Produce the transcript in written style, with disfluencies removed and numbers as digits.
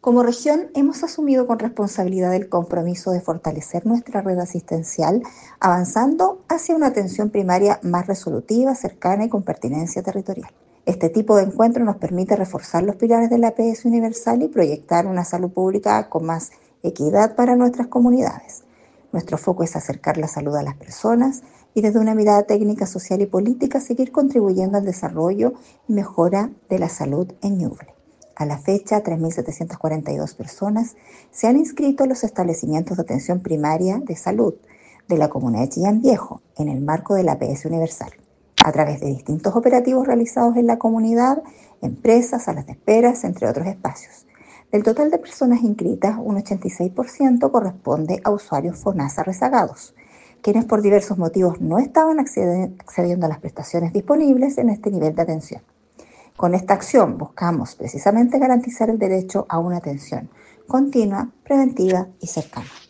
Como región, hemos asumido con responsabilidad el compromiso de fortalecer nuestra red asistencial, avanzando hacia una atención primaria más resolutiva, cercana y con pertinencia territorial. Este tipo de encuentro nos permite reforzar los pilares de la APS universal y proyectar una salud pública con más equidad para nuestras comunidades. Nuestro foco es acercar la salud a las personas y desde una mirada técnica, social y política seguir contribuyendo al desarrollo y mejora de la salud en Ñuble. A la fecha, 3.742 personas se han inscrito en los establecimientos de atención primaria de salud de la comuna de Chillán Viejo en el marco de la APS Universal, a través de distintos operativos realizados en la comunidad, empresas, salas de esperas, entre otros espacios. Del total de personas inscritas, un 86% corresponde a usuarios FONASA rezagados, quienes por diversos motivos no estaban accediendo a las prestaciones disponibles en este nivel de atención. Con esta acción buscamos precisamente garantizar el derecho a una atención continua, preventiva y cercana.